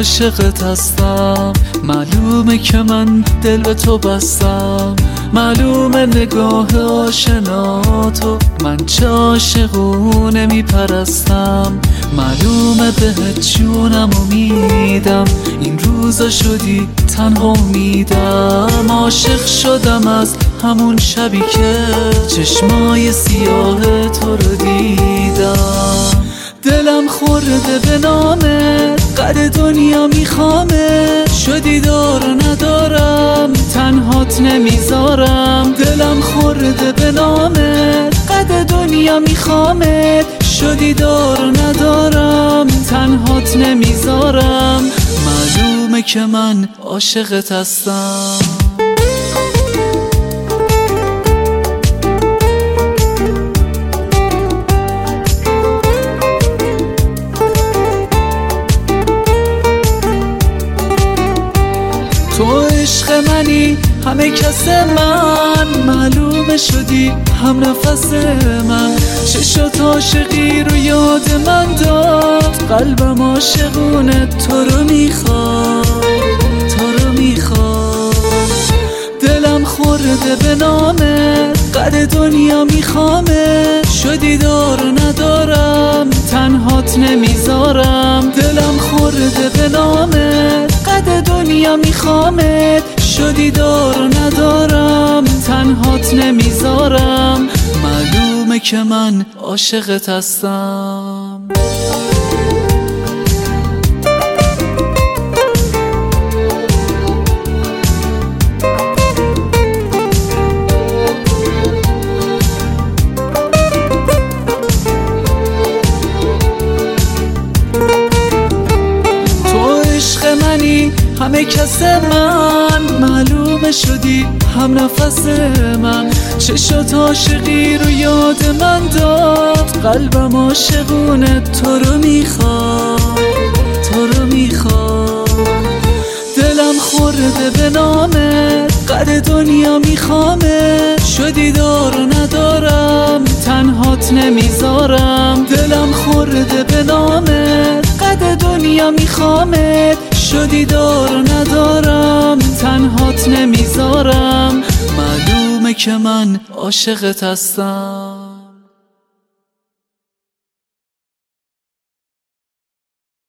عاشقت هستم. معلومه که من دل به تو بستم، معلومه نگاه آشناتو من چه عاشقونه میپرستم. معلومه بهت جونمو میدم، این روزا شدی تنها امیدم. عاشق شدم از همون شبی که چشمای سیاه تو رو دیدم. دلم خورده به نامت، قد دنیا میخوامه، شدی دار ندارم تنهات نمیذارم. دلم خورده به نامت، قد دنیا میخوامت، شدی دار ندارم تنهات نمیذارم. معلومه که من عاشقت هستم. تو عشق منی همه کس من، معلومه شدی هم نفس من. چشات عاشقی رو یاد من داد، قلبم عاشقونه تو رو میخواد، تو رو میخواد. دلم خورده به نامت، قد دنیا میخوامه، شدی دار ندارم تنهات نمیذارم. دلم خورده به نامت، قد دنیا میخوامت، شدی دار ندارم تنهات نمیذارم. معلومه که من عاشقت هستم. همه کس من، معلومه شدی هم نفس من. چشات عاشقی رو یاد من داد، قلبم عاشقونه تو رو میخواد، تو رو میخواد. دلم خورده به نامت، قد دنیا میخوامه، شدی دار ندارم تنهات نمیذارم. دلم خورده به نامت، قد دنیا میخوامت، شدی دار ندارم تنهات نمیذارم. معلومه که من عاشقت هستم.